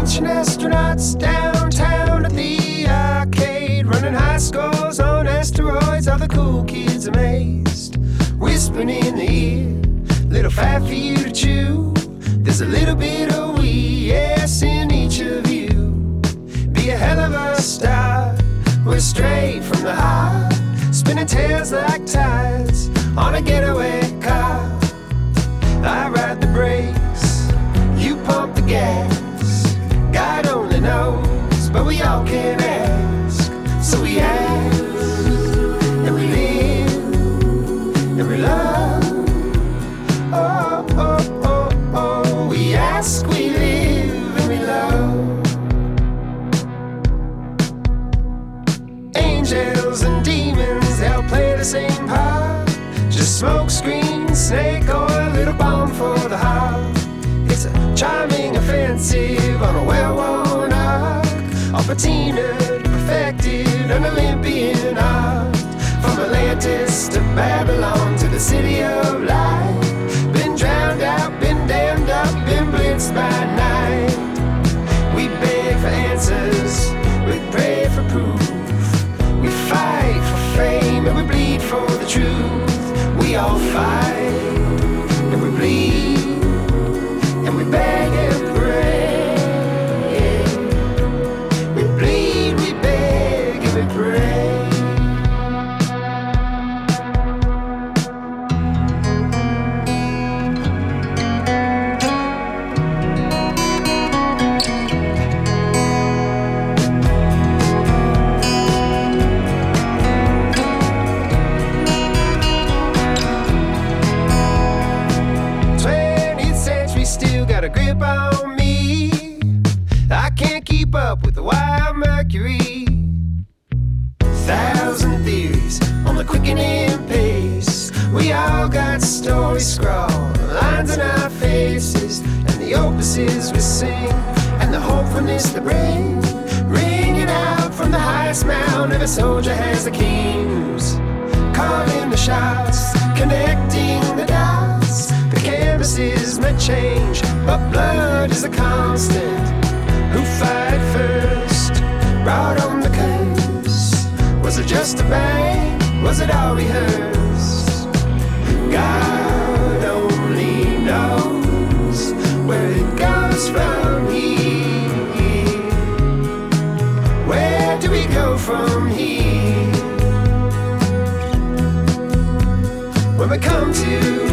Ancient astronauts downtown at the arcade, running high scores on asteroids. All the cool kids amazed, whispering in the ear, little fat for you to chew. There's a little bit of we, yes, in each of you. Be a hell of a star, we're straight from the heart, spinning tails like tides on a getaway car. I ride the brakes, you pump the gas. God only knows, but we all can ask. So we ask, and we live, and we love. Oh, oh, oh, oh. We ask, we live, and we love. Angels and demons, they'll play the same part. Just smoke screen, snake, or a little bomb for the heart. It's a charming offensive on a well-worn arc, all patina perfected, an Olympian art. From Atlantis to Babylon to the city of light, been drowned out, been damned up, been blitzed by night. We beg for answers, we pray for proof, we fight for fame and we bleed for the truth. We all fight and we bleed and we beg and pray. We bleed, we beg and we pray. Got a grip on me, I can't keep up with the wild Mercury. Thousand theories on the quickening pace. We all got stories scrawled, lines on our faces, and the opuses we sing, and the hopefulness that bring, ringing out from the highest mound. Every soldier has the kings, calling the shots, connecting the dots. The canvases may change, but blood is a constant. Who fight first brought on the curse? Was it just a bang? Was it all rehearsed? God only knows where it goes from here. Where do we go from here? When we come to